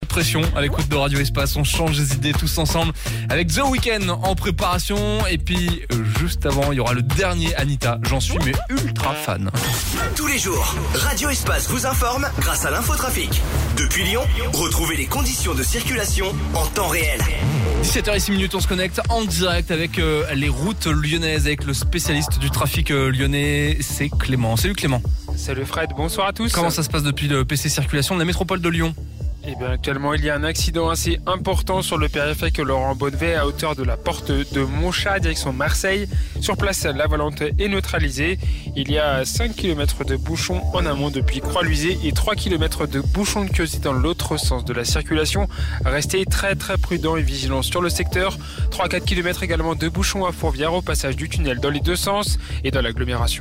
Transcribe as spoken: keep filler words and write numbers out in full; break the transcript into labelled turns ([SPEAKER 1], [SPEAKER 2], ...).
[SPEAKER 1] pression à l'écoute de Radio Espace. On change les idées tous ensemble avec The Weeknd en préparation. Et puis, euh, juste avant, il y aura le dernier Anita. J'en suis mais ultra fan.
[SPEAKER 2] Tous les jours, Radio Espace vous informe grâce à l'infotrafic. Depuis Lyon, retrouvez les conditions de circulation en temps réel.
[SPEAKER 1] dix-sept heures six, on se connecte en direct avec euh, les routes lyonnaises, avec le spécialiste du trafic euh, lyonnais, c'est Clément. Salut Clément.
[SPEAKER 3] Salut Fred, bonsoir à tous.
[SPEAKER 1] Comment ça se passe depuis le P C Circulation de la métropole de Lyon ?
[SPEAKER 3] Eh bien, actuellement, il y a un accident assez important sur le périphérique Laurent Bonnevet à hauteur de la porte de Montchat, direction Marseille. Sur place, la volante est neutralisée. Il y a cinq kilomètres de bouchons en amont depuis Croix-Luisée et trois kilomètres de bouchons de queue dans l'autre sens de la circulation. Restez très très prudents et vigilants sur le secteur. trois à quatre kilomètres également de bouchons à Fourvière au passage du tunnel dans les deux sens et dans l'agglomération.